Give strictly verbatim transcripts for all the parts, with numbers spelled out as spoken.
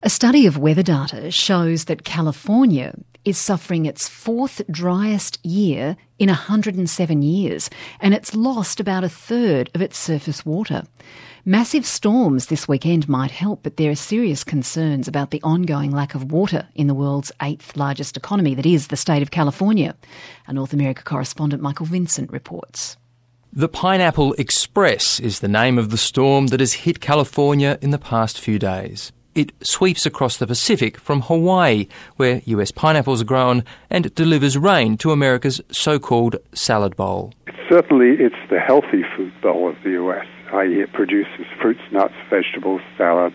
A study of weather data shows that California is suffering its fourth driest year in one hundred seven years, and it's lost about a third of its surface water. Massive storms this weekend might help, but there are serious concerns about the ongoing lack of water in the world's eighth largest economy, that is the state of California. Our North America correspondent Michael Vincent reports. The Pineapple Express is the name of the storm that has hit California in the past few days. It sweeps across the Pacific from Hawaii, where U S pineapples are grown, and delivers rain to America's so-called salad bowl. Certainly it's the healthy food bowl of the U S, that is it produces fruits, nuts, vegetables, salads,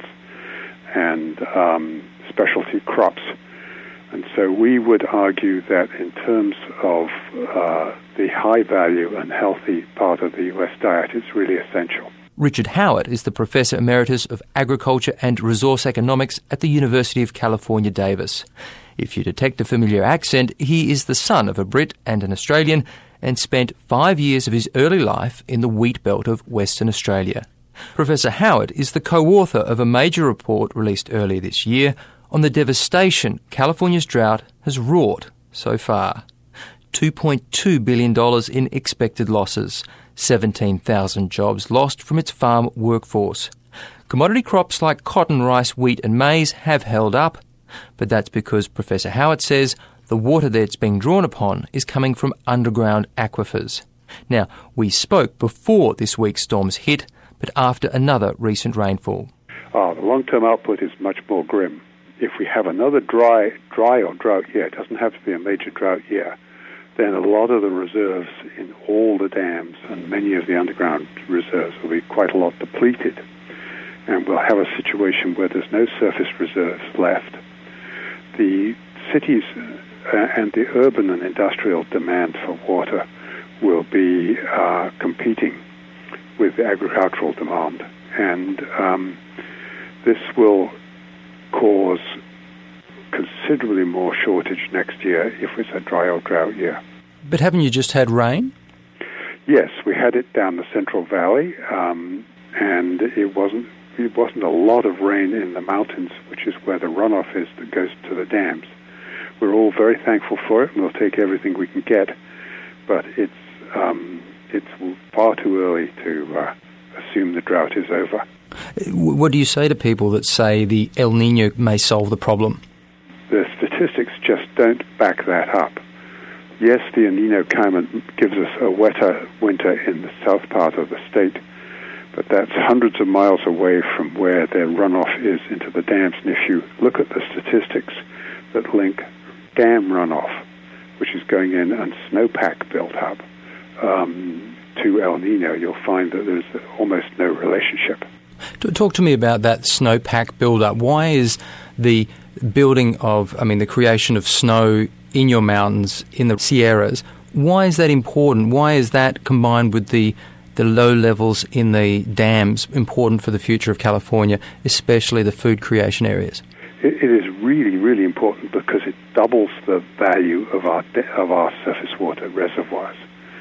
and um, specialty crops. And so we would argue that in terms of uh, the high value and healthy part of the U S diet, it's really essential. Richard Howard is the Professor Emeritus of Agriculture and Resource Economics at the University of California, Davis. If you detect a familiar accent, he is the son of a Brit and an Australian and spent five years of his early life in the wheat belt of Western Australia. Professor Howard is the co-author of a major report released earlier this year on the devastation California's drought has wrought so far. two point two billion dollars in expected losses, seventeen thousand jobs lost from its farm workforce. Commodity crops like cotton, rice, wheat and maize have held up, but that's because Professor Howard says the water that's being drawn upon is coming from underground aquifers. Now, we spoke before this week's storms hit, but after another recent rainfall. Oh, the long-term output is much more grim. If we have another dry, dry or drought year, it doesn't have to be a major drought year, then a lot of the reserves in all the dams and many of the underground reserves will be quite a lot depleted. And we'll have a situation where there's no surface reserves left. The cities uh, and the urban and industrial demand for water will be uh, competing with the agricultural demand. And um, this will cause considerably more shortage next year if it's a dry or drought year. But haven't you just had rain? Yes, we had it down the Central Valley, um, and it wasn't it wasn't a lot of rain in the mountains, which is where the runoff is that goes to the dams. We're all very thankful for it, and we'll take everything we can get, but it's um, it's far too early to uh, assume the drought is over. What do you say to people that say the El Niño may solve the problem? The statistics just don't back that up. Yes, the El Niño climate gives us a wetter winter in the south part of the state, but that's hundreds of miles away from where their runoff is into the dams. And if you look at the statistics that link dam runoff, which is going in, and snowpack built up um, to El Niño, you'll find that there's almost no relationship. Talk to me about that snowpack build-up. Why is the building of, I mean, the creation of snow in your mountains, in the Sierras, why is that important? Why is that, combined with the, the low levels in the dams, important for the future of California, especially the food creation areas? It, it is really, really important because it doubles the value of our of our surface water reservoirs.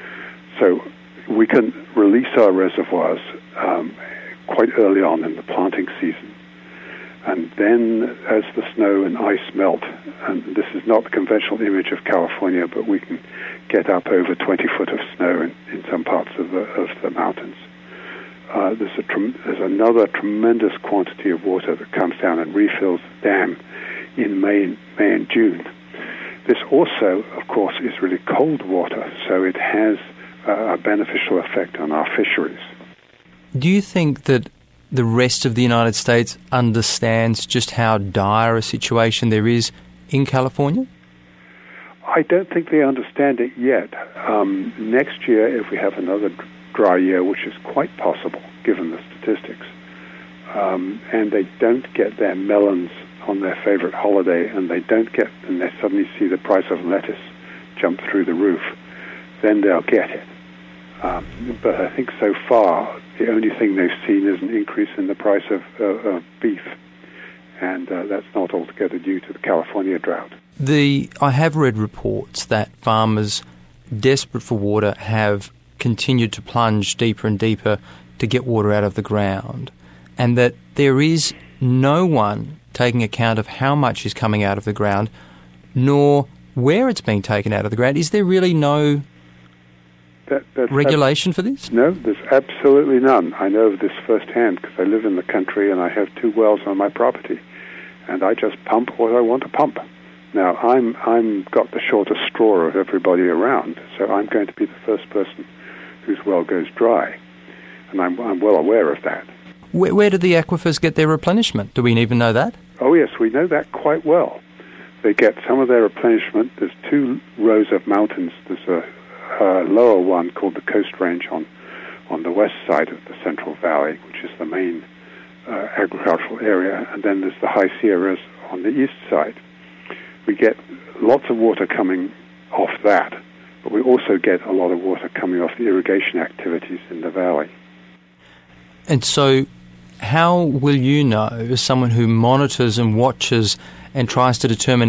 So we can release our reservoirs um, quite early on in the planting season. And then as the snow and ice melt, and this is not the conventional image of California, but we can get up over twenty foot of snow in, in some parts of the, of the mountains. Uh, there's, a trem- there's another tremendous quantity of water that comes down and refills the dam in May, May and June. This also, of course, is really cold water, so it has uh, a beneficial effect on our fisheries. Do you think that the rest of the United States understands just how dire a situation there is in California? I don't think they understand it yet. Um, next year, if we have another dry year, which is quite possible given the statistics, um, and they don't get their melons on their favorite holiday, and they don't get, and they suddenly see the price of lettuce jump through the roof, then they'll get it. Um, but I think so far, the only thing they've seen is an increase in the price of, uh, of beef, and uh, that's not altogether due to the California drought. The I have read reports that farmers desperate for water have continued to plunge deeper and deeper to get water out of the ground, and that there is no one taking account of how much is coming out of the ground, nor where it's being taken out of the ground. Is there really no that, that's regulation ab- for this? No, there's absolutely none. I know of this firsthand because I live in the country and I have two wells on my property, and I just pump what I want to pump. Now, I'm I'm got the shortest straw of everybody around, so I'm going to be the first person whose well goes dry, and I'm, I'm well aware of that. Where, where do the aquifers get their replenishment? Do we even know that? Oh, yes, we know that quite well. They get some of their replenishment. There's two rows of mountains. There's a, a lower one called the Coast Range on, on the west side of the Central Valley, which is the main uh, agricultural area, and then there's the High Sierras on the east side. We get lots of water coming off that, but we also get a lot of water coming off the irrigation activities in the valley. And so how will you know, as someone who monitors and watches and tries to determine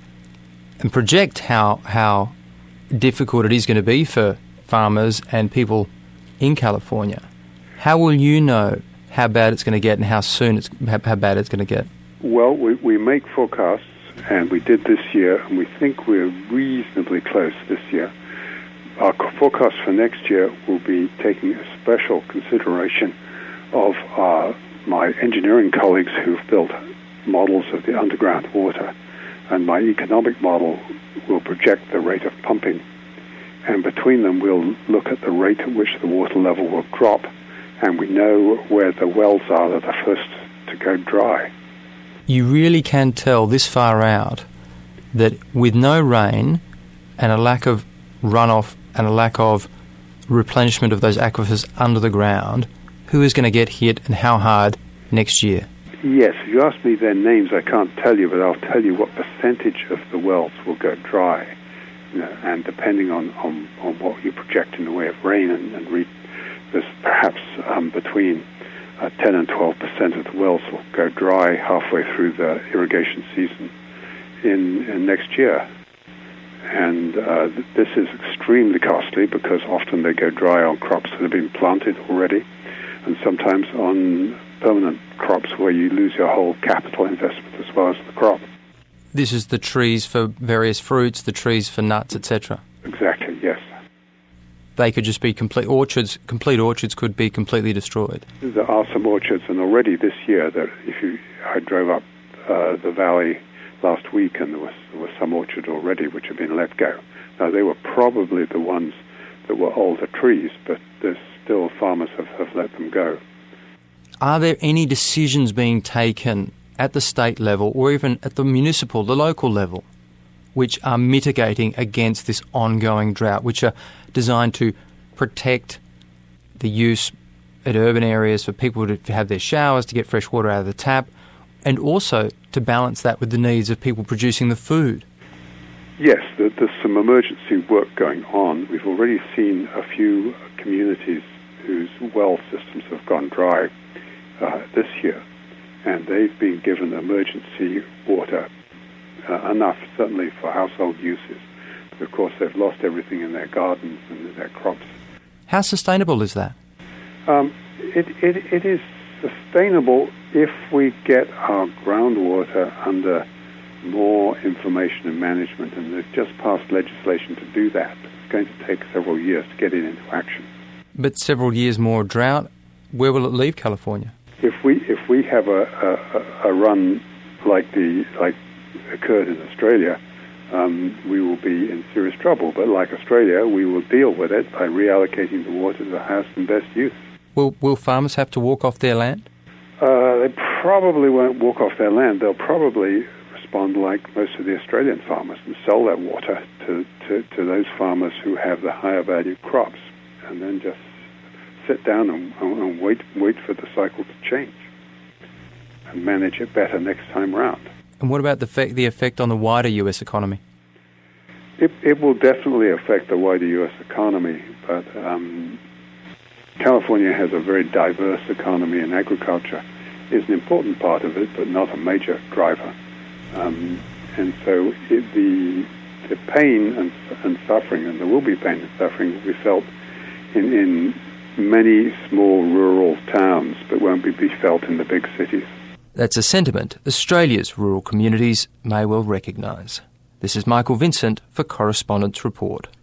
and project how how difficult it is going to be for farmers and people in California, how will you know how bad it's going to get and how soon it's how, how bad it's going to get? Well, we, we make forecasts, and we did this year, and we think we're reasonably close this year. Our forecast for next year will be taking a special consideration of uh, my engineering colleagues who've built models of the underground water, and my economic model will project the rate of pumping. And between them, we'll look at the rate at which the water level will drop, and we know where the wells are that are first to go dry. You really can tell this far out that with no rain and a lack of runoff and a lack of replenishment of those aquifers under the ground, who is going to get hit and how hard next year? Yes, if you ask me their names, I can't tell you, but I'll tell you what percentage of the wells will go dry. You know, and depending on, on, on what you project in the way of rain, and, and re- there's perhaps um, between uh, ten and twelve percent of the wells will go dry halfway through the irrigation season in, in next year. And uh, th- this is extremely costly because often they go dry on crops that have been planted already, and sometimes on permanent crops where you lose your whole capital investment as well as the crop. This is the trees for various fruits, the trees for nuts, et cetera. Exactly, yes. They could just be complete orchards. Complete orchards could be completely destroyed. There are some orchards, and already this year, that if you, I drove up uh, the valley last week, and there was, there was some orchard already which had been let go. Now, they were probably the ones that were older trees, but there's still farmers have, have let them go. Are there any decisions being taken at the state level or even at the municipal, the local level, which are mitigating against this ongoing drought, which are designed to protect the use at urban areas for people to have their showers, to get fresh water out of the tap, and also to balance that with the needs of people producing the food? Yes, there's some emergency work going on. We've already seen a few communities whose well systems have gone dry uh, this year, and they've been given emergency water, uh, enough certainly for household uses. But of course, they've lost everything in their gardens and in their crops. How sustainable is that? Um, it, it, it is sustainable if we get our groundwater under more information and management, and they've just passed legislation to do that. It's going to take several years to get it into action. But several years more drought, where will it leave California? If we if we have a, a, a run like the like occurred in Australia, um, we will be in serious trouble. But like Australia, we will deal with it by reallocating the water to the highest and best use. Will Will farmers have to walk off their land? Uh, they probably won't walk off their land. They'll probably respond like most of the Australian farmers and sell that water to, to, to those farmers who have the higher value crops, and then just sit down and, and wait wait for the cycle to change and manage it better next time round. And what about the fe- the effect on the wider U S economy? It, it will definitely affect the wider U S economy, but um, California has a very diverse economy, and agriculture is an important part of it, but not a major driver. Um, and so it, the the pain and, and suffering, and there will be pain and suffering, will be felt in, in many small rural towns, but won't be, be felt in the big cities. That's a sentiment Australia's rural communities may well recognise. This is Michael Vincent for Correspondence Report.